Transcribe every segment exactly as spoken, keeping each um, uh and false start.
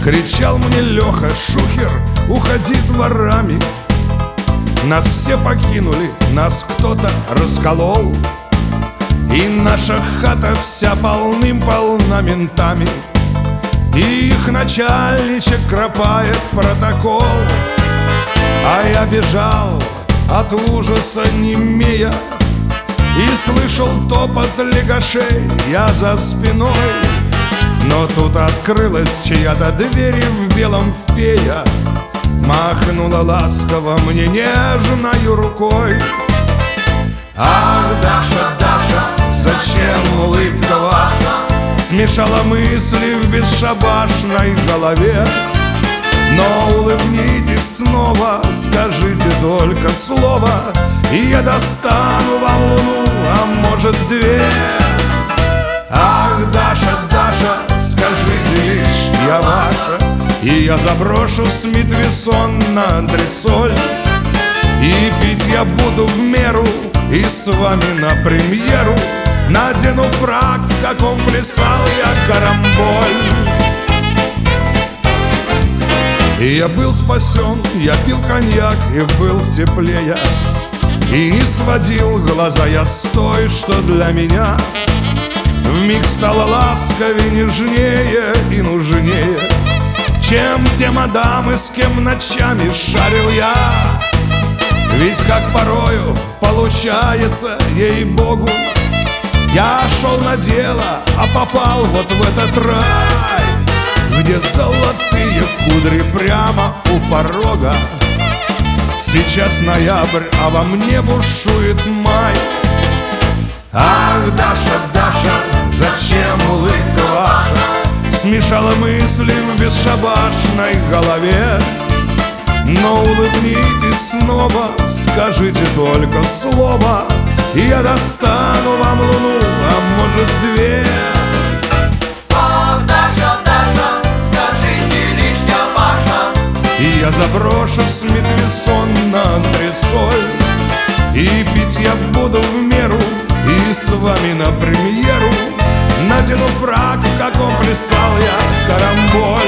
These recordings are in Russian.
Кричал мне Леха: Шухер, уходи дворами. Нас все покинули, нас кто-то расколол, и наша хата вся полным-полна ментами. И их начальничек кропает протокол. А я бежал от ужаса немея и слышал топот легашей я за спиной. Но тут открылась чья-то дверь, и в белом фея махнула ласково мне нежною рукой. Ах, Даша, Даша, зачем улыбка ваша смешала мысли в бесшабашной голове? Но улыбнитесь снова, скажите только слово, и я достану вам луну, а может две. Ах, Даша, Даша, скажите лишь, я ваша, и я заброшу Смит Вессон на антресоль. И пить я буду в меру, и с вами на премьеру надену фрак, в каком плясал я карамболь. И я был спасен, я пил коньяк и был в тепле я, и не сводил глаза я с той, что для меня вмиг стала ласковее, нежнее и нужнее, чем те мадамы, с кем ночами шарил я. Ведь как порою получается, ей-богу, я шел на дело, а попал вот в этот рай, где золотые кудри прямо у порога. Сейчас ноябрь, а во мне бушует май. Ах, Даша, Даша, зачем улыбка ваша смешала мысли в бесшабашной голове? Но улыбнитесь снова, скажите только слово, и я достану вам луну, а может две. Ах, Даша, Даша, скажите лишь, я ваша, и я заброшу Смит Вессон на антресоль. И пить я буду в меру, и с вами на премьеру надену фрак, в каком плясал я карамболь.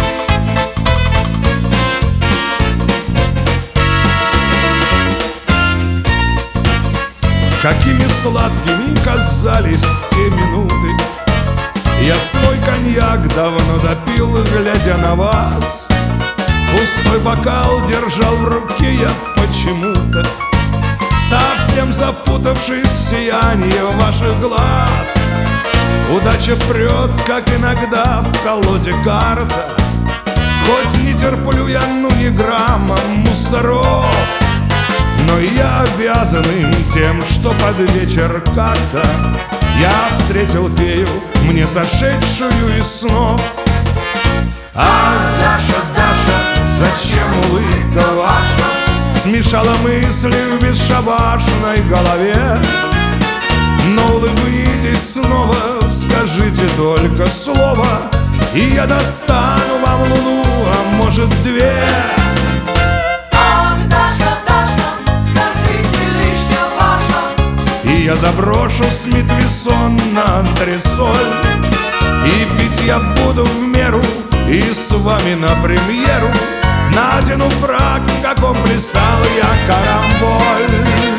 Какими сладкими казались те минуты, я свой коньяк давно допил, глядя на вас. Пустой бокал держал в руке я почему-то, совсем запутавшись в сиянии ваших глаз. Удача прет, как иногда в колоде карта, хоть не терплю я, ну ни грамма мусоров, но я обязан им тем, что под вечер как-то я встретил фею, мне сошедшую из снов. Ах, Даша, Даша, зачем улыбка ваша смешала мысли в бесшабашной голове? Но улыбнитесь снова, скажите только слово, и я достану вам луну, а может две. Ах, Даша, Даша, скажите лишь, я ваша, И я заброшу Смит Вессон на антресоль. И пить я буду в меру, и с вами на премьеру надену фрак, в каком плясал я карамболь.